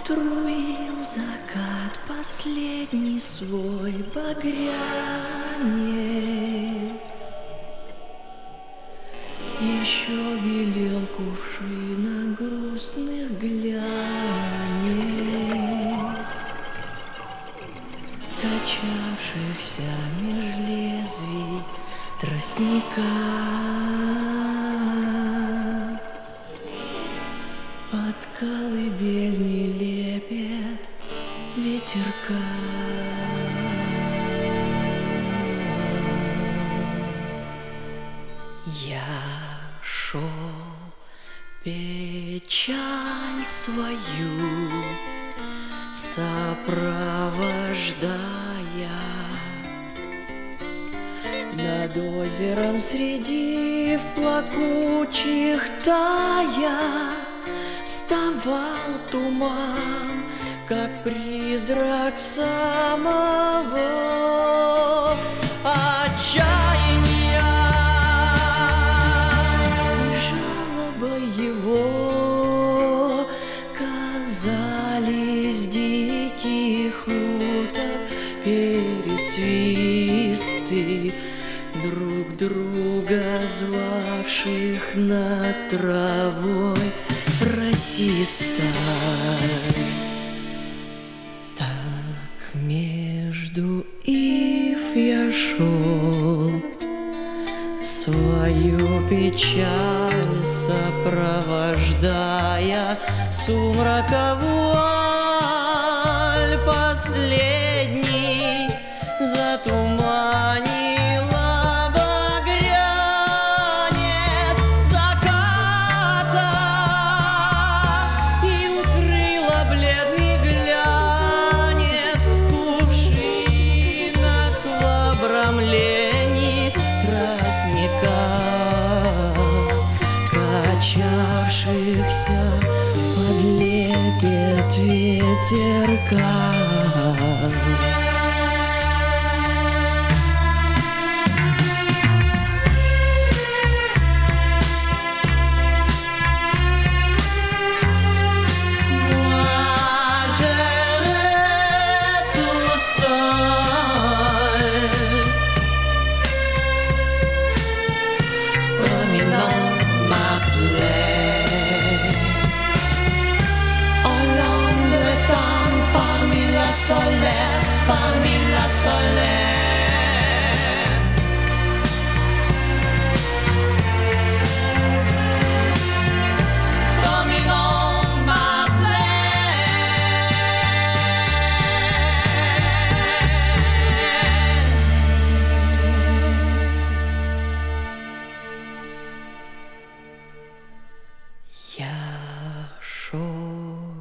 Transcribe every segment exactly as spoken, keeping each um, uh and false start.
Струил закат последний свой багрянец. Еще белел кувшина грустных глянец, качавшихся меж лезвий тростника. Под колыбельный лепет ветерка. Я шел печаль свою сопровождая, над озером среди в плакучих тая вставал туман, как призрак самого отчаяния, и жалоба его казались диких уток пересвисты, друг друга звавших над травой расистой. Так между ив я шел, свою печаль сопровождая, сумрака вуаль последний затуманила багрянец заката и укрыла бледный глянец кувшинок в обрамлении тростника, качавшихся под лепет ветерка. Parmi la solaire, dominant ma plaie. Я шел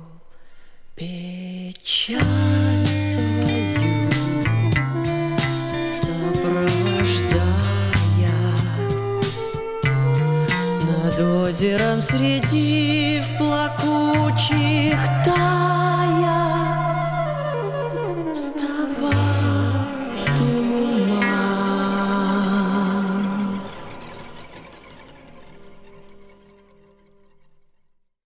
печаль свою сопровождая, над озером среди в плакучих